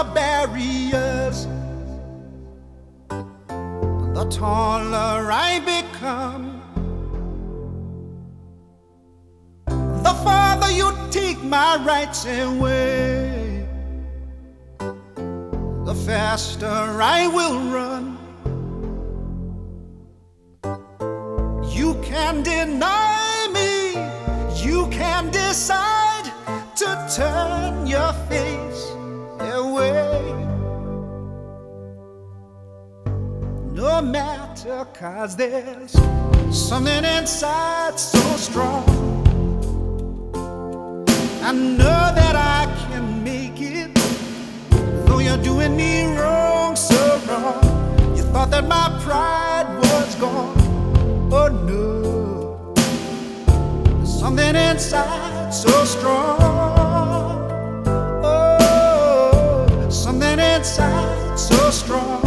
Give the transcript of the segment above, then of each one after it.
barriers, the taller I become. The farther you take my rights away, the faster I will run. You can deny me, you can decide to turn your face away. No matter, 'cause there's something inside so strong. I know that I can make it, though you're doing me wrong, so wrong. You thought that my pride was gone. Oh no, there's something inside so strong. Oh, something inside so strong.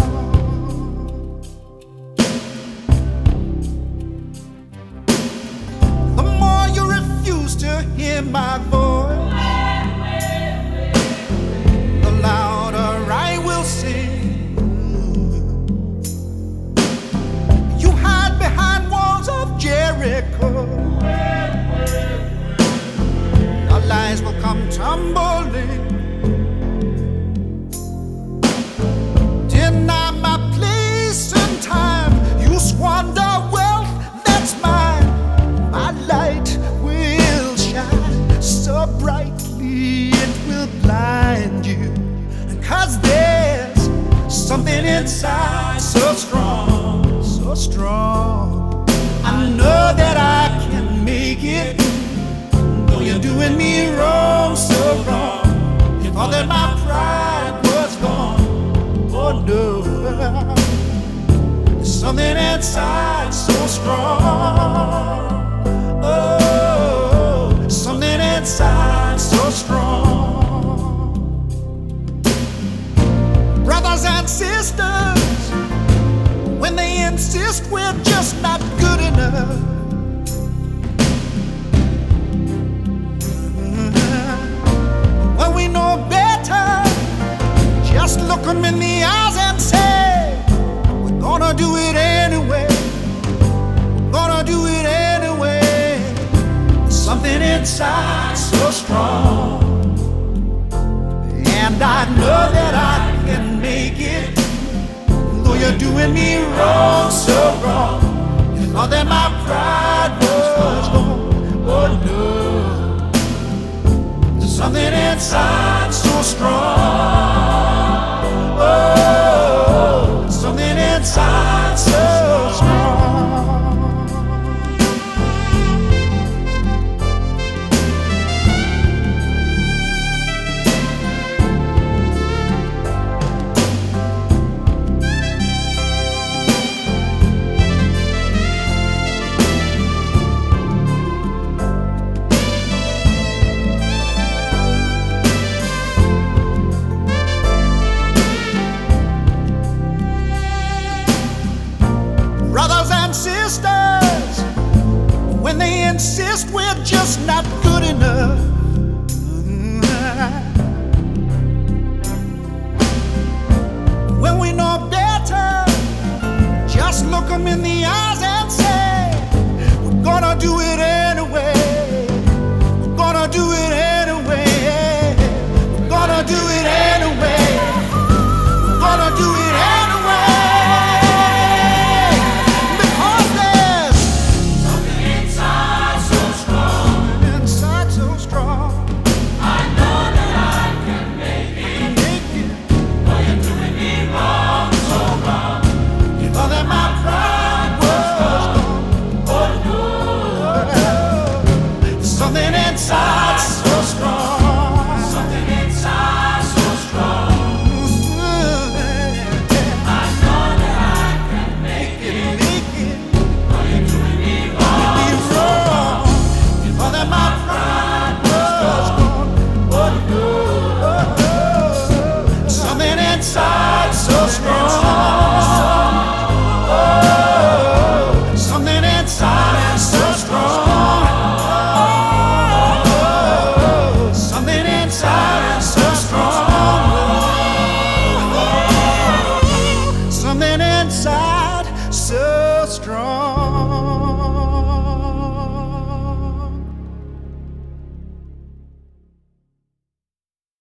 The more you refuse to hear my voice, the louder I will sing. You hide behind walls of Jericho, your lies will come tumbling. Deny my place and time, you squander wealth that's mine. My light will shine so brightly it will blind you, 'cause there's something inside so strong, so strong. I know that I can make it, though you're doing me wrong, so wrong. You thought that my pride was gone. Oh no, there's something inside so strong. Oh, something inside so strong. Brothers and sisters, when they insist we're just not good enough, when we know better, just look them in the eyes and say, we're gonna do it anyway. We're gonna do it anyway. There's something inside so strong, and I know that I can make it, though you're doing me wrong, so wrong. You thought that my pride was gone. Oh no, there's something inside so strong. Oh, something inside so strong. Sisters, when they insist we're just not good enough, when we know better, just look them in the eyes and say, we're gonna do it anyway. We're gonna do it anyway. We're gonna do it anyway. We're gonna do it anyway. My pride was inside so strong.